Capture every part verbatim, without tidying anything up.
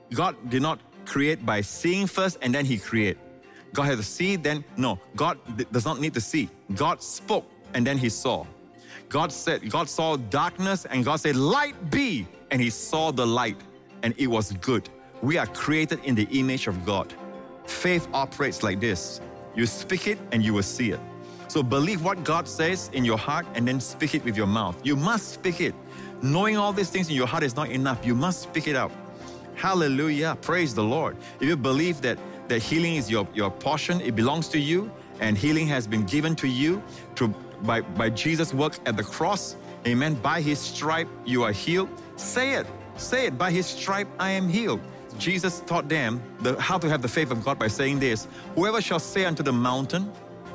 God did not create by seeing first and then He create. God had to see, then, no, God does not need to see. God spoke and then He saw. God said, God saw darkness and God said, light be, and He saw the light and it was good. We are created in the image of God. Faith operates like this. You speak it and you will see it. So believe what God says in your heart and then speak it with your mouth. You must speak it. Knowing all these things in your heart is not enough. You must speak it out. Hallelujah. Praise the Lord. If you believe that, that healing is your, your portion, it belongs to you, and healing has been given to you to, by, by Jesus' work at the cross, amen, by His stripe you are healed. Say it. Say it. By His stripe I am healed. Jesus taught them the, how to have the faith of God by saying this: whoever shall say unto the mountain,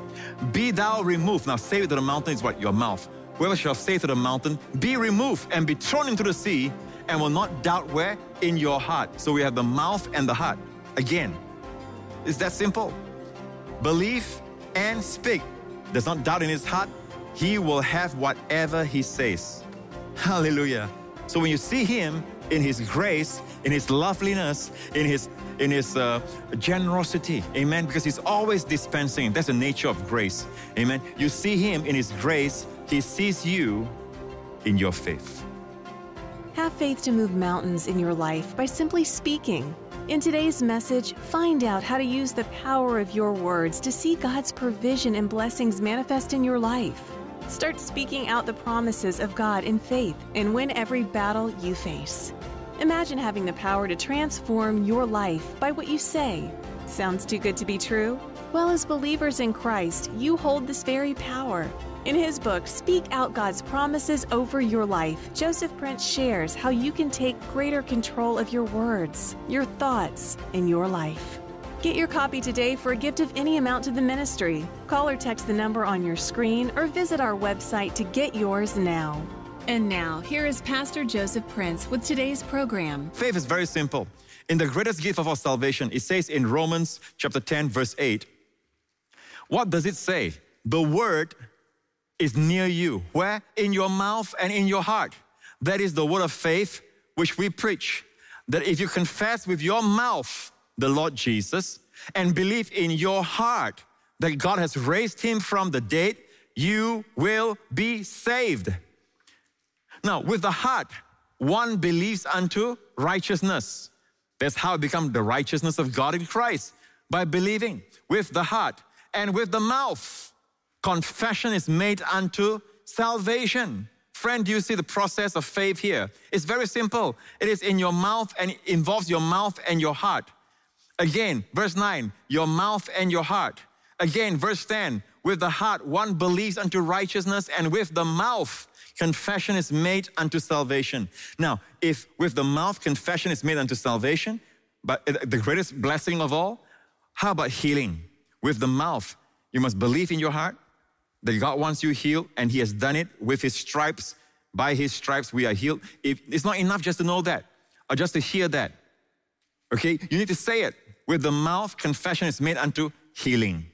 be thou removed. Now say to the mountain is what? Your mouth. Whoever shall say to the mountain, be removed and be thrown into the sea, and will not doubt where? In your heart. So we have the mouth and the heart. Again, it's that simple. Believe and speak. Does not doubt in his heart, he will have whatever he says. Hallelujah. So when you see Him in His grace, in His loveliness, in His in His uh, generosity, amen, because He's always dispensing. That's the nature of grace, amen. You see Him in His grace, He sees you in your faith. Have faith to move mountains in your life by simply speaking. In today's message, find out how to use the power of your words to see God's provision and blessings manifest in your life. Start speaking out the promises of God in faith and win every battle you face. Imagine having the power to transform your life by what you say. Sounds too good to be true? Well, as believers in Christ, you hold this very power. In his book, Speak Out God's Promises Over Your Life, Joseph Prince shares how you can take greater control of your words, your thoughts, and your life. Get your copy today for a gift of any amount to the ministry. Call or text the number on your screen or visit our website to get yours now. And now, here is Pastor Joseph Prince with today's program. Faith is very simple. In the greatest gift of our salvation, it says in Romans chapter ten, verse eight, what does it say? The word is near you. Where? In your mouth and in your heart. That is the word of faith which we preach. That if you confess with your mouth the Lord Jesus and believe in your heart that God has raised Him from the dead, you will be saved. Now, with the heart, one believes unto righteousness. That's how it becomes the righteousness of God in Christ, by believing with the heart. And with the mouth, confession is made unto salvation. Friend, do you see the process of faith here? It's very simple. It is in your mouth and it involves your mouth and your heart. Again, verse nine, your mouth and your heart. Again, verse ten, with the heart one believes unto righteousness, and with the mouth confession is made unto salvation. Now, if with the mouth confession is made unto salvation, but the greatest blessing of all, how about healing? With the mouth, you must believe in your heart that God wants you healed, and He has done it with His stripes. By His stripes we are healed. If, it's not enough just to know that or just to hear that. Okay, you need to say it. With the mouth, confession is made unto healing.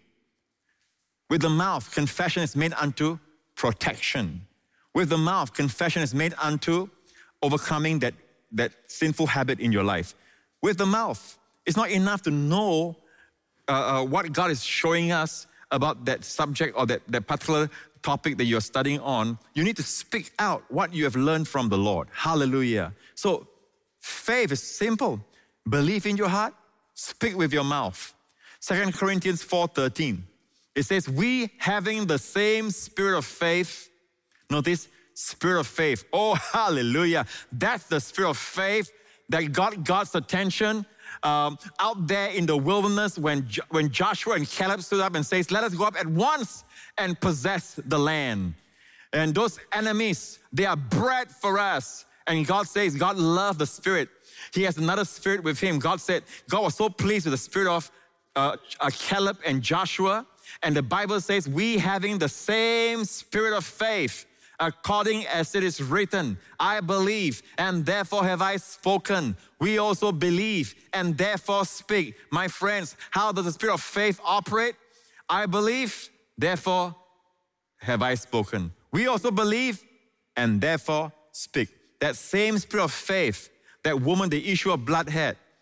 With the mouth, confession is made unto protection. With the mouth, confession is made unto overcoming that, that sinful habit in your life. With the mouth, it's not enough to know uh, uh, what God is showing us about that subject or that, that particular topic that you're studying on. You need to speak out what you have learned from the Lord. Hallelujah. So faith is simple. Believe in your heart, speak with your mouth. Second Corinthians four thirteen. It says, we having the same spirit of faith. Notice, spirit of faith. Oh, hallelujah. That's the spirit of faith that got God's attention um, out there in the wilderness when, jo- when Joshua and Caleb stood up and says, let us go up at once and possess the land. And those enemies, they are bread for us. And God says, God loved the spirit. He has another spirit with him. God said, God was so pleased with the spirit of uh, uh, Caleb and Joshua. And the Bible says, we having the same spirit of faith, according as it is written, I believe, and therefore have I spoken. We also believe, and therefore speak. My friends, how does the spirit of faith operate? I believe, therefore have I spoken. We also believe, and therefore speak. That same spirit of faith that woman, the issue of blood had,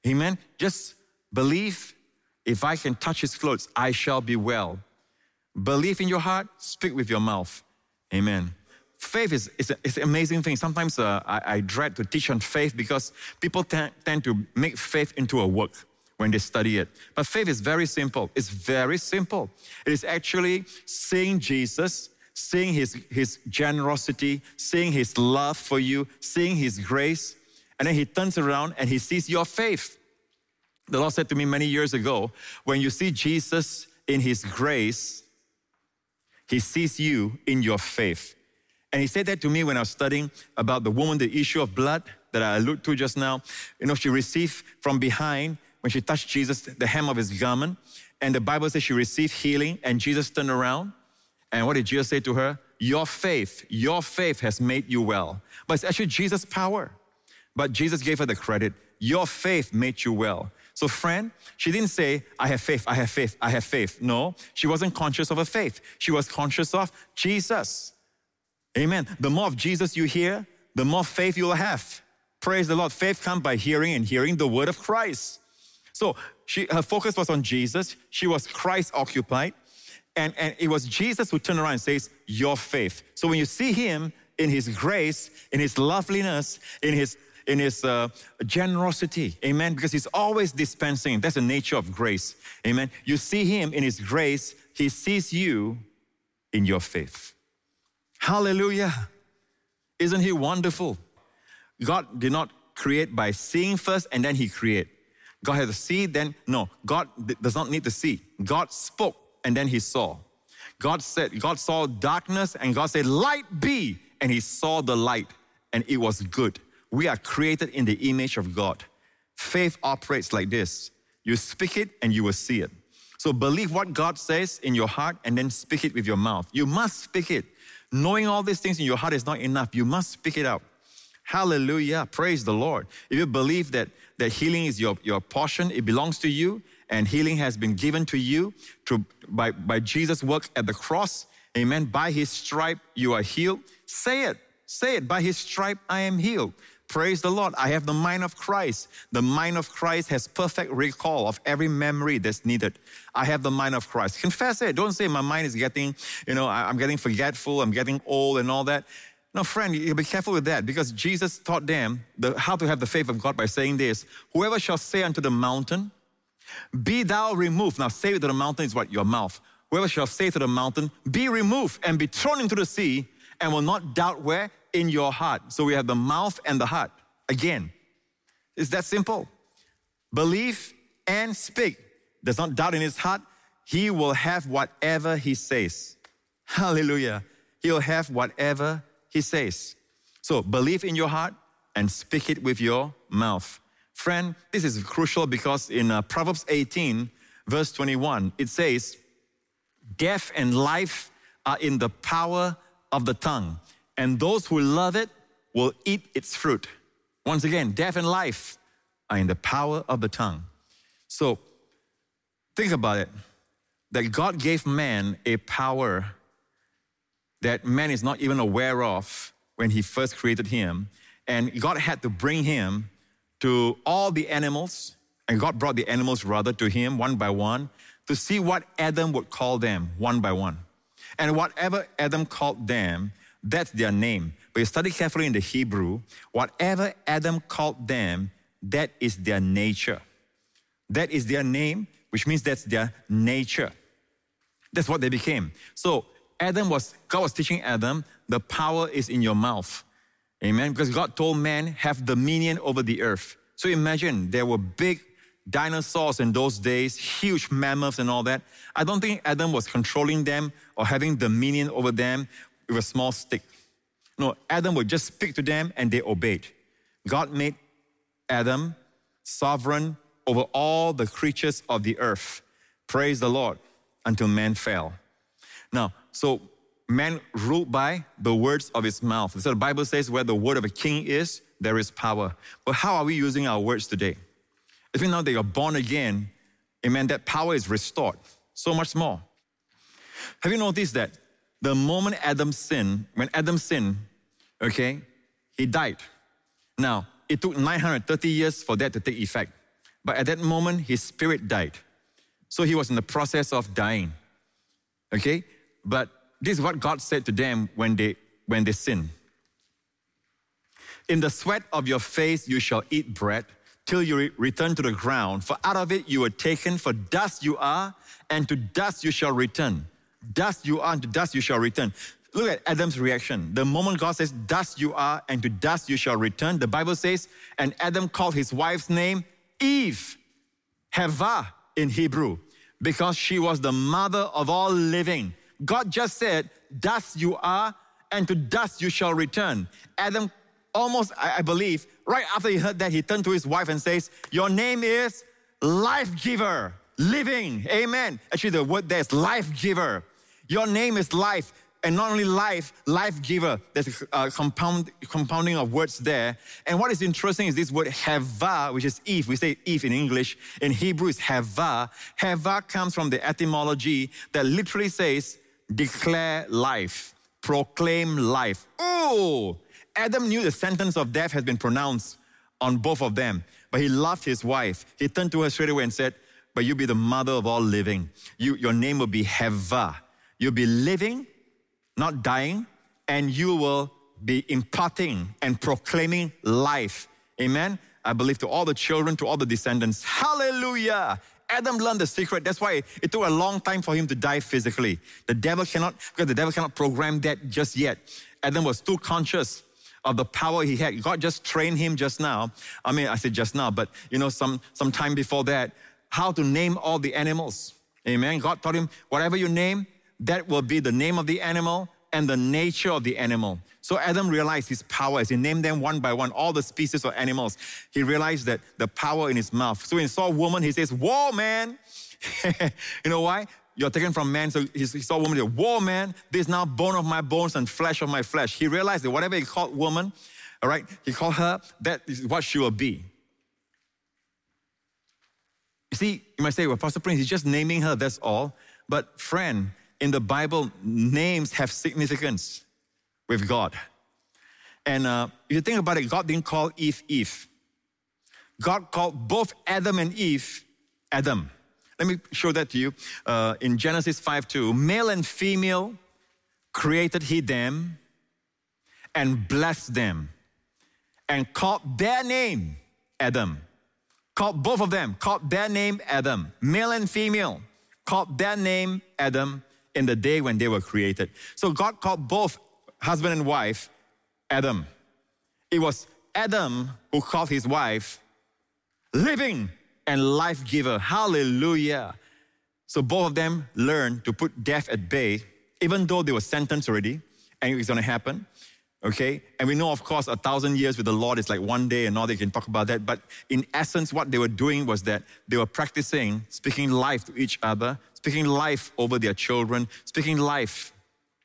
Amen. Just believe, if I can touch his clothes, I shall be well. Believe in your heart, speak with your mouth. Amen. Faith is, is, a, is an amazing thing. Sometimes uh, I, I dread to teach on faith because people t- tend to make faith into a work when they study it. But faith is very simple. It's very simple. It is actually seeing Jesus, seeing his, his generosity, seeing his love for you, seeing his grace, and then he turns around and he sees your faith. The Lord said to me many years ago, when you see Jesus in his grace, he sees you in your faith. And he said that to me when I was studying about the woman, the issue of blood that I alluded to just now. You know, she received from behind, when she touched Jesus, the hem of his garment. And the Bible says she received healing, and Jesus turned around. And what did Jesus say to her? Your faith, your faith has made you well. But it's actually Jesus' power. But Jesus gave her the credit. Your faith made you well. So friend, she didn't say, I have faith, I have faith, I have faith. No, she wasn't conscious of her faith. She was conscious of Jesus. Amen. The more of Jesus you hear, the more faith you'll have. Praise the Lord. Faith comes by hearing, and hearing the word of Christ. So she, her focus was on Jesus. She was Christ occupied. And, and it was Jesus who turned around and says, your faith. So when you see him in his grace, in his loveliness, in his in his uh, generosity, amen, because he's always dispensing. That's the nature of grace, amen. You see him in his grace, he sees you in your faith. Hallelujah. Isn't he wonderful? God did not create by seeing first and then he create. God had to see, then, no, God does not need to see. God spoke and then he saw. God said, God saw darkness and God said, light be, and he saw the light and it was good. We are created in the image of God. Faith operates like this. You speak it and you will see it. So believe what God says in your heart and then speak it with your mouth. You must speak it. Knowing all these things in your heart is not enough. You must speak it out. Hallelujah. Praise the Lord. If you believe that, that healing is your, your portion, it belongs to you, and healing has been given to you to, by, by Jesus' work at the cross, amen, by his stripe you are healed. Say it. Say it. By his stripe I am healed. Praise the Lord. I have the mind of Christ. The mind of Christ has perfect recall of every memory that's needed. I have the mind of Christ. Confess it. Don't say my mind is getting, you know, I'm getting forgetful, I'm getting old and all that. No, friend, you be careful with that, because Jesus taught them the, how to have the faith of God by saying this: whoever shall say unto the mountain, be thou removed. Now say to the mountain is what? Your mouth. Whoever shall say to the mountain, be removed and be thrown into the sea, and will not doubt where? In your heart. So we have the mouth and the heart. Again, it's that simple. Believe and speak. Does not doubt in his heart, he will have whatever he says. Hallelujah. He'll have whatever he says. So believe in your heart and speak it with your mouth. Friend, this is crucial because in uh, Proverbs eighteen, verse twenty-one, it says, death and life are in the power of the tongue, and those who love it will eat its fruit. Once again, death and life are in the power of the tongue. So think about it, that God gave man a power that man is not even aware of when he first created him. And God had to bring him to all the animals, and God brought the animals rather to him one by one to see what Adam would call them one by one. And whatever Adam called them, that's their name. But you study carefully in the Hebrew, whatever Adam called them, that is their nature. That is their name, which means that's their nature. That's what they became. So Adam was, God was teaching Adam, the power is in your mouth. Amen. Because God told man, have dominion over the earth. So imagine there were big dinosaurs in those days, huge mammoths and all that. I don't think Adam was controlling them or having dominion over them with a small stick. No, Adam would just speak to them and they obeyed. God made Adam sovereign over all the creatures of the earth. Praise the Lord, until man fell. Now, so man ruled by the words of his mouth. So the Bible says where the word of a king is, there is power. But how are we using our words today? If you know that you're born again, amen, that power is restored. So much more. Have you noticed that the moment Adam sinned, when Adam sinned, okay, he died. Now, it took nine hundred thirty years for that to take effect. but at that moment, his spirit died. So he was in the process of dying. Okay? But this is what God said to them when they, when they sinned. In the sweat of your face you shall eat bread till you re- return to the ground. For out of it you were taken, for dust you are, and to dust you shall return. Dust you are, and to dust you shall return. Look at Adam's reaction. The moment God says, dust you are, and to dust you shall return, the Bible says, and Adam called his wife's name Eve, Hava in Hebrew, because she was the mother of all living. God just said, dust you are, and to dust you shall return. Adam almost, I, I believe, right after he heard that, he turned to his wife and says, your name is life-giver, living, amen. Actually, the word there is life-giver. Your name is life. And not only life, life-giver. There's a compound, compounding of words there. And what is interesting is this word Hava, which is Eve. We say Eve in English. In Hebrew, it's Hava. Hava comes from the etymology that literally says, declare life, proclaim life. Oh, Adam knew the sentence of death had been pronounced on both of them. But he loved his wife. He turned to her straight away and said, but you be the mother of all living. You, your name will be Hava. You'll be living, not dying, and you will be imparting and proclaiming life. Amen? I believe to all the children, to all the descendants. Hallelujah! Adam learned the secret. That's why it took a long time for him to die physically. The devil cannot, because the devil cannot program that just yet. Adam was too conscious of the power he had. God just trained him just now. I mean, I said just now, but you know, some, some time before that, how to name all the animals. Amen? God taught him, whatever you name, that will be the name of the animal and the nature of the animal. So Adam realized his power as he named them one by one, all the species of animals. He realized that the power in his mouth. So when he saw a woman, he says, whoa, man. You know why? You're taken from man. So he saw a woman, he said, whoa, man, this is now bone of my bones and flesh of my flesh. He realized that whatever he called woman, all right, he called her, that is what she will be. You see, you might say, well, Pastor Prince, he's just naming her, that's all. But friend, in the Bible, names have significance with God. And uh, if you think about it, God didn't call Eve, Eve. God called both Adam and Eve, Adam. Let me show that to you. Uh, in Genesis five two, male and female created he them and blessed them and called their name Adam. Called both of them, called their name Adam. Male and female called their name Adam in the day when they were created. So God called both husband and wife Adam. It was Adam who called his wife living and life giver. Hallelujah. So both of them learned to put death at bay, even though they were sentenced already, and it was going to happen. Okay? And we know, of course, a thousand years with the Lord is like one day, and all they can talk about that. But in essence, what they were doing was that they were practicing speaking life to each other, speaking life over their children, speaking life.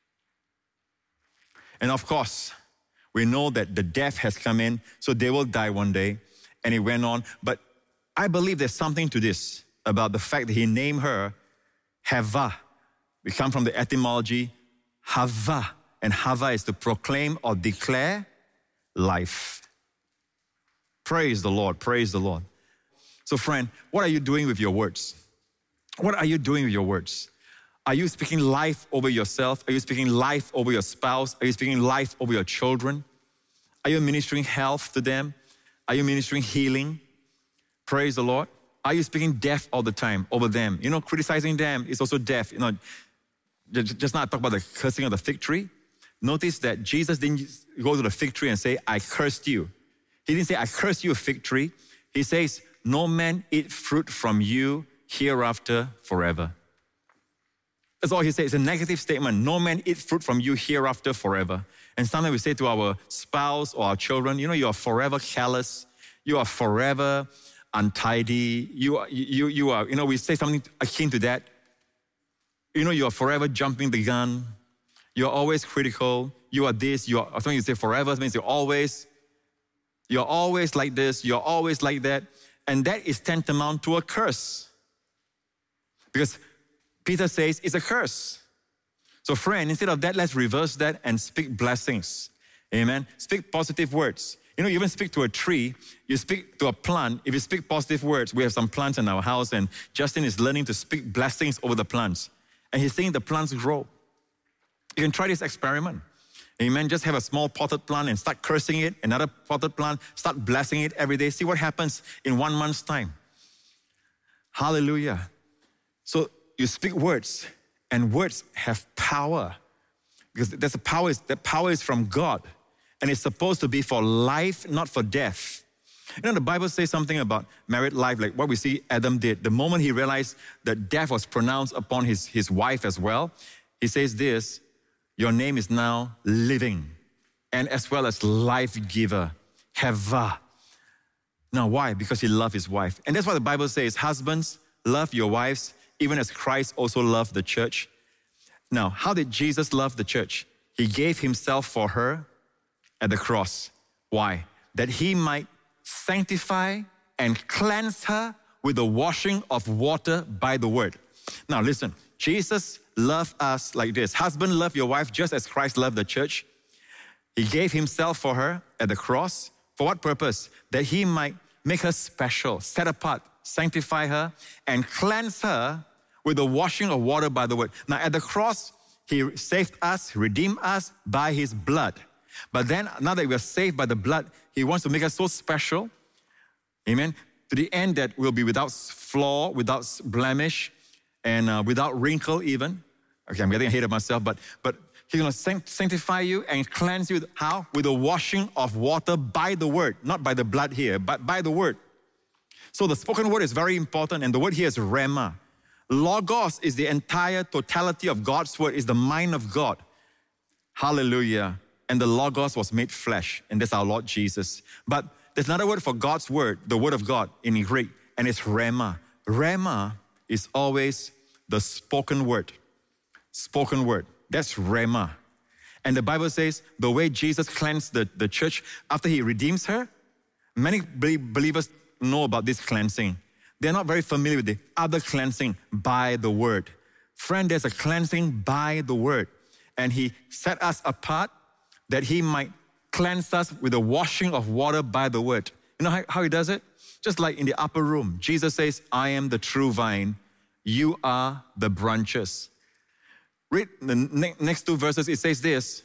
And of course, we know that the death has come in, so they will die one day. And it went on. But I believe there's something to this about the fact that he named her Hava. We come from the etymology Hava. And Hava is to proclaim or declare life. Praise the Lord, praise the Lord. So friend, what are you doing with your words? What are you doing with your words? Are you speaking life over yourself? Are you speaking life over your spouse? Are you speaking life over your children? Are you ministering health to them? Are you ministering healing? Praise the Lord. Are you speaking death all the time over them? You know, criticizing them is also death. You know, just now I talked about the cursing of the fig tree. Notice that Jesus didn't go to the fig tree and say, I cursed you. He didn't say, I cursed you, a fig tree. He says, no man eat fruit from you hereafter forever. That's all he says. It's a negative statement. No man eat fruit from you hereafter forever. And sometimes we say to our spouse or our children, you know, you are forever callous. You are forever untidy. You are, you, you are, you know, we say something akin to that. You know, you are forever jumping the gun. You're always critical. You are this. You are, something you say forever means you're always, you're always like this. You're always like that. And that is tantamount to a curse. Because Peter says it's a curse. So friend, instead of that, let's reverse that and speak blessings. Amen. Speak positive words. You know, you even speak to a tree, you speak to a plant. If you speak positive words, we have some plants in our house, and Justin is learning to speak blessings over the plants. And he's seeing the plants grow. You can try this experiment. Amen. Just have a small potted plant and start cursing it. Another potted plant, start blessing it every day. See what happens in one month's time. Hallelujah. So you speak words, and words have power. Because there's a power, that power is from God. And it's supposed to be for life, not for death. You know, the Bible says something about married life, like what we see Adam did. The moment he realized that death was pronounced upon his, his wife as well, he says this, your name is now living, and as well as life giver, Heva. Now, why? Because he loved his wife. And that's why the Bible says, husbands, love your wives, even as Christ also loved the church. Now, how did Jesus love the church? He gave himself for her at the cross. Why? That he might sanctify and cleanse her with the washing of water by the word. Now, listen, Jesus loved us like this. Husband, love your wife just as Christ loved the church. He gave himself for her at the cross. For what purpose? That he might make her special, set apart, sanctify her, and cleanse her with the washing of water by the word. Now, at the cross, he saved us, redeemed us by his blood. But then, now that we are saved by the blood, he wants to make us so special, amen, to the end that we'll be without flaw, without blemish, and uh, without wrinkle even. Okay, I'm getting ahead of myself, but, but he's going to sanctify you and cleanse you. How? With the washing of water by the word. Not by the blood here, but by the word. So the spoken word is very important, and the word here is rhema. Logos is the entire totality of God's word, is the mind of God. Hallelujah. And the Logos was made flesh, and that's our Lord Jesus. But there's another word for God's word, the word of God in Greek, and it's rhema. Rhema is always the spoken word. Spoken word. That's rhema. And the Bible says the way Jesus cleansed the, the church after he redeems her, many believers know about this cleansing. They're not very familiar with the other cleansing by the word. Friend, there's a cleansing by the word. And he set us apart that he might cleanse us with the washing of water by the word. You know how, how he does it? Just like in the upper room. Jesus says, I am the true vine. You are the branches. Read the ne- next two verses. It says this.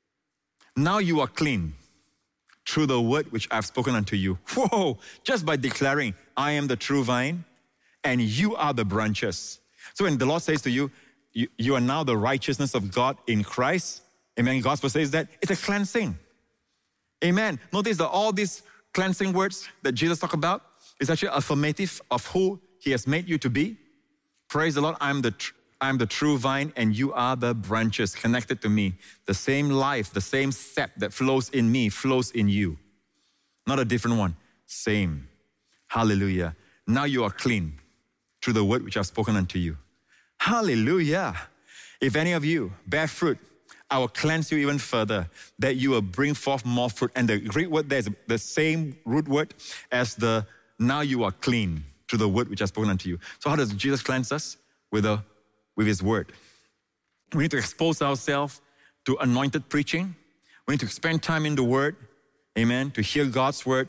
Now you are clean through the word which I've spoken unto you. Whoa! Just by declaring, I am the true vine and you are the branches. So when the Lord says to you, you, you are now the righteousness of God in Christ, amen, gospel says that, it's a cleansing. Amen. Notice that all these cleansing words that Jesus talked about is actually affirmative of who he has made you to be. Praise the Lord, I'm the, tr- I'm the true vine and you are the branches connected to me. The same life, the same sap that flows in me flows in you. Not a different one, same. Hallelujah. Now you are clean through the word which I've spoken unto you. Hallelujah. If any of you bear fruit, I will cleanse you even further, that you will bring forth more fruit. And the Greek word there is the same root word as the now you are clean through the word which I've spoken unto you. So how does Jesus cleanse us? With, a, with his word. We need to expose ourselves to anointed preaching. We need to spend time in the word, amen, to hear God's word.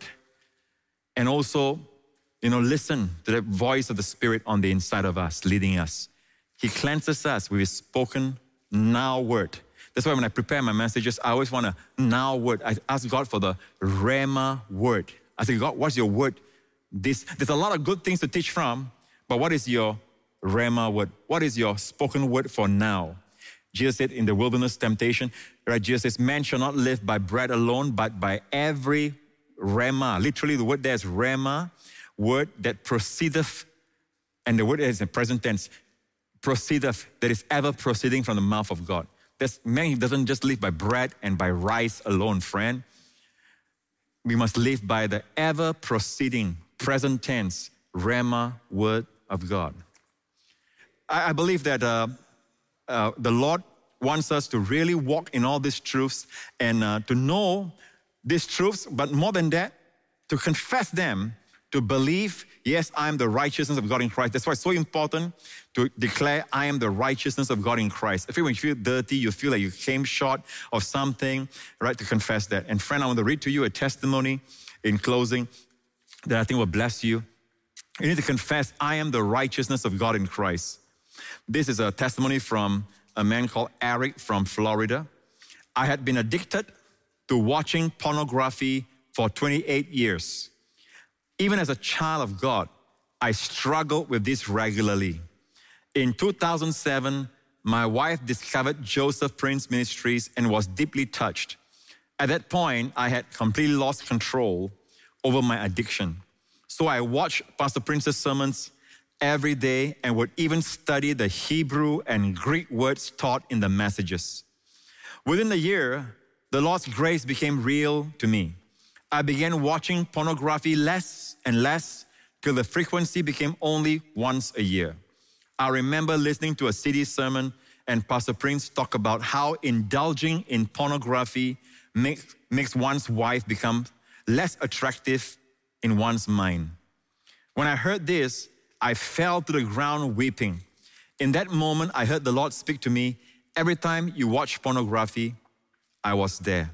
And also, you know, listen to the voice of the Spirit on the inside of us, leading us. He cleanses us with his spoken now word. That's why when I prepare my messages, I always want a now word. I ask God for the rhema word. I say, God, what's your word? This, there's a lot of good things to teach from, but what is your rhema word? What is your spoken word for now? Jesus said in the wilderness temptation, right? Jesus says, man shall not live by bread alone, but by every rhema. Literally, the word there is rhema, word that proceedeth, and the word is in present tense, proceedeth, that is ever proceeding from the mouth of God. That's, man doesn't just live by bread and by rice alone, friend. We must live by the ever proceeding, present tense, rhema word of God. I, I believe that uh, uh, the Lord wants us to really walk in all these truths and uh, to know these truths, but more than that, to confess them to believe, yes, I am the righteousness of God in Christ. That's why it's so important to declare, I am the righteousness of God in Christ. If when you feel dirty, you feel like you came short of something, right, to confess that. And friend, I want to read to you a testimony in closing that I think will bless you. You need to confess, I am the righteousness of God in Christ. This is a testimony from a man called Eric from Florida. I had been addicted to watching pornography for twenty-eight years. Even as a child of God, I struggled with this regularly. In two thousand seven, my wife discovered Joseph Prince Ministries and was deeply touched. At that point, I had completely lost control over my addiction. So I watched Pastor Prince's sermons every day and would even study the Hebrew and Greek words taught in the messages. Within a year, the Lord's grace became real to me. I began watching pornography less and less till the frequency became only once a year. I remember listening to a C D sermon and Pastor Prince talk about how indulging in pornography makes, makes one's wife become less attractive in one's mind. When I heard this, I fell to the ground weeping. In that moment, I heard the Lord speak to me, every time you watch pornography, I was there.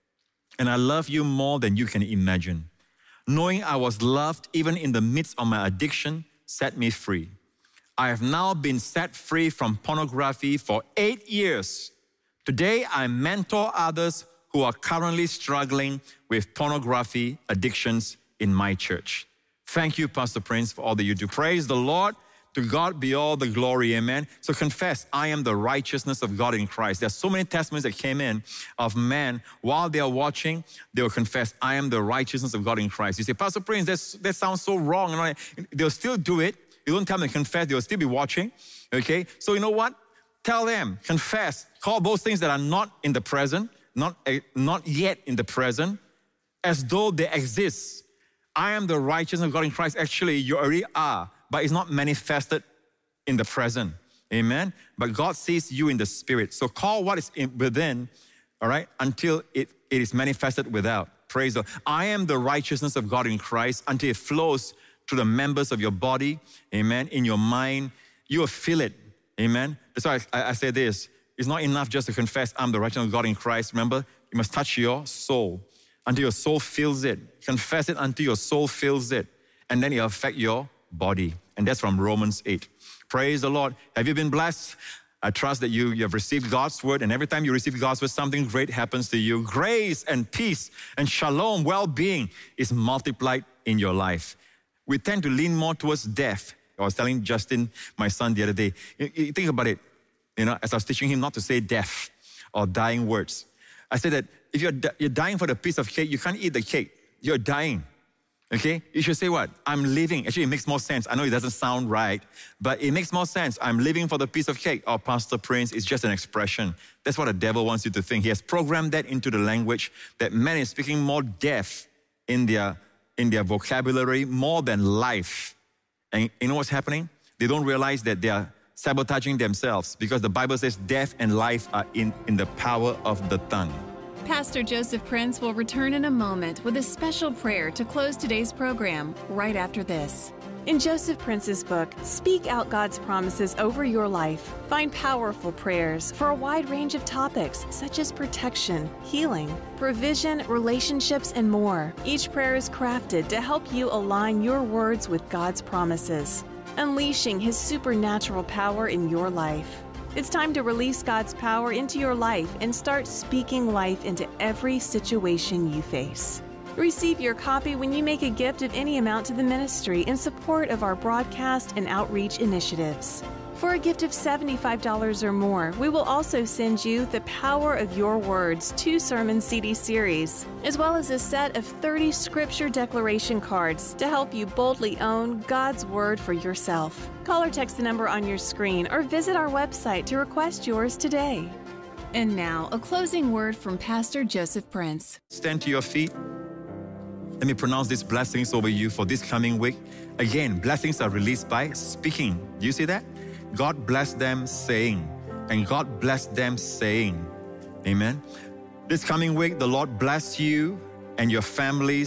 And I love you more than you can imagine. Knowing I was loved even in the midst of my addiction set me free. I have now been set free from pornography for eight years. Today, I mentor others who are currently struggling with pornography addictions in my church. Thank you, Pastor Prince, for all that you do. Praise the Lord. To God be all the glory, amen. So confess, I am the righteousness of God in Christ. There's so many testimonies that came in of men, while they are watching, they will confess, I am the righteousness of God in Christ. You say, Pastor Prince, that's, that sounds so wrong. They'll still do it. You don't tell them to confess, they'll still be watching, okay? So you know what? Tell them, confess, call those things that are not in the present, not, not yet in the present, as though they exist. I am the righteousness of God in Christ. Actually, you already are, but it's not manifested in the present. Amen? But God sees you in the spirit. So call what is in, within, all right, until it, it is manifested without. Praise the Lord. I am the righteousness of God in Christ until it flows to the members of your body. Amen? In your mind, you will feel it. Amen? That's why I, I say this. It's not enough just to confess, I'm the righteousness of God in Christ. Remember, you must touch your soul until your soul feels it. Confess it until your soul feels it. And then it will affect your body. And that's from Romans eight. Praise the Lord. Have you been blessed? I trust that you, you have received God's word, and every time you receive God's word, something great happens to you. Grace and peace and shalom, well-being is multiplied in your life. We tend to lean more towards death. I was telling Justin, my son, the other day, you, you think about it, you know, as I was teaching him not to say death or dying words. I said that if you're, you're dying for the piece of cake, you can't eat the cake. You're dying. Okay? You should say what? I'm living. Actually, it makes more sense. I know it doesn't sound right, but it makes more sense. I'm living for the piece of cake. Oh, Pastor Prince, it's just an expression. That's what the devil wants you to think. He has programmed that into the language that man is speaking more death in their, in their vocabulary more than life. And you know what's happening? They don't realize that they are sabotaging themselves because the Bible says death and life are in, in the power of the tongue. Pastor Joseph Prince will return in a moment with a special prayer to close today's program right after this. In Joseph Prince's book, Speak Out God's Promises Over Your Life, find powerful prayers for a wide range of topics such as protection, healing, provision, relationships, and more. Each prayer is crafted to help you align your words with God's promises, unleashing His supernatural power in your life. It's time to release God's power into your life and start speaking life into every situation you face. Receive your copy when you make a gift of any amount to the ministry in support of our broadcast and outreach initiatives. For a gift of seventy-five dollars or more, we will also send you The Power of Your Words two-sermon C D series, as well as a set of thirty scripture declaration cards to help you boldly own God's Word for yourself. Call or text the number on your screen or visit our website to request yours today. And now, a closing word from Pastor Joseph Prince. Stand to your feet. Let me pronounce these blessings over you for this coming week. Again, blessings are released by speaking. Do you see that? God bless them saying, and God bless them saying. Amen. This coming week, the Lord bless you and your families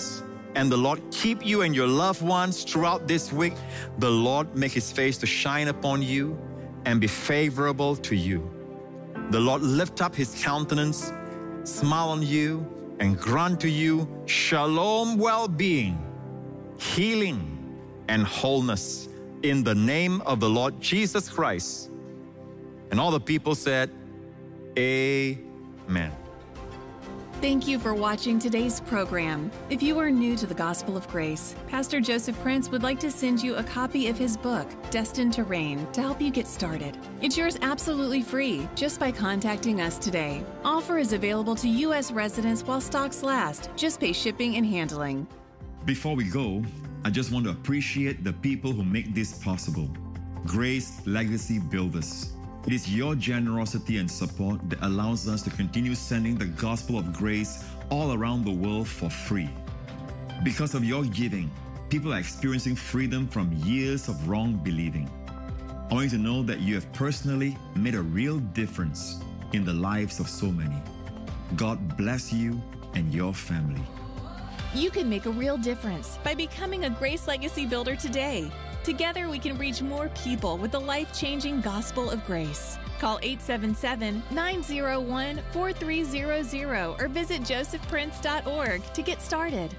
and the Lord keep you and your loved ones throughout this week. The Lord make his face to shine upon you and be favorable to you. The Lord lift up his countenance, smile on you, and grant to you shalom, well-being, healing, and wholeness in the name of the Lord Jesus Christ. And all the people said, Amen. Thank you for watching today's program. If you are new to the Gospel of Grace, Pastor Joseph Prince would like to send you a copy of his book, Destined to Reign, to help you get started. It's yours absolutely free just by contacting us today. Offer is available to U S residents while stocks last. Just pay shipping and handling. Before we go, I just want to appreciate the people who make this possible. Grace Legacy Builders. It is your generosity and support that allows us to continue sending the gospel of grace all around the world for free. Because of your giving, people are experiencing freedom from years of wrong believing. I want you to know that you have personally made a real difference in the lives of so many. God bless you and your family. You can make a real difference by becoming a Grace Legacy Builder today. Together, we can reach more people with the life-changing gospel of grace. Call eight seven seven, nine zero one, four three zero zero or visit joseph prince dot org to get started.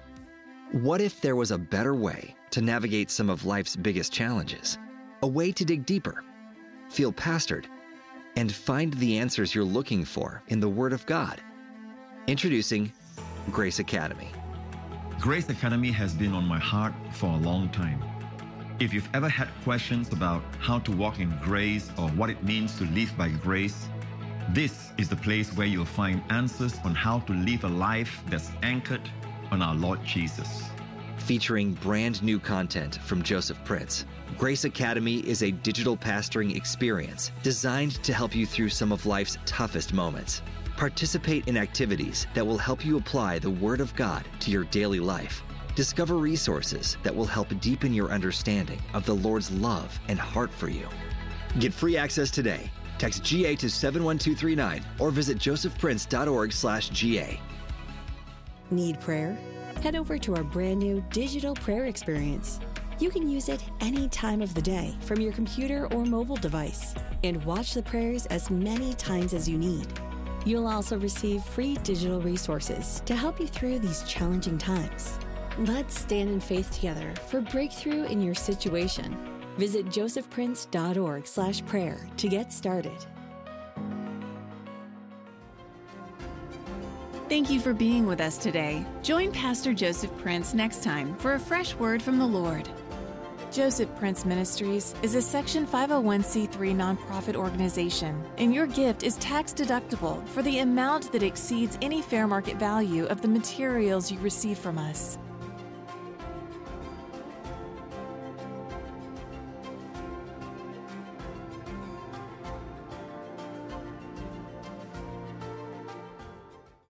What if there was a better way to navigate some of life's biggest challenges? A way to dig deeper, feel pastored, and find the answers you're looking for in the Word of God? Introducing Grace Academy. Grace Academy has been on my heart for a long time. If you've ever had questions about how to walk in grace or what it means to live by grace, this is the place where you'll find answers on how to live a life that's anchored on our Lord Jesus. Featuring brand new content from Joseph Prince, Grace Academy is a digital pastoring experience designed to help you through some of life's toughest moments. Participate in activities that will help you apply the Word of God to your daily life. Discover resources that will help deepen your understanding of the Lord's love and heart for you. Get free access today. Text G A to seven one two three nine or visit joseph prince dot org slash G A. Need prayer? Head over to our brand new digital prayer experience. You can use it any time of the day from your computer or mobile device and watch the prayers as many times as you need. You'll also receive free digital resources to help you through these challenging times. Let's stand in faith together for breakthrough in your situation. Visit joseph prince dot org slash prayer to get started. Thank you for being with us today. Join Pastor Joseph Prince next time for a fresh word from the Lord. Joseph Prince Ministries is a Section five oh one c three nonprofit organization, and your gift is tax deductible for the amount that exceeds any fair market value of the materials you receive from us.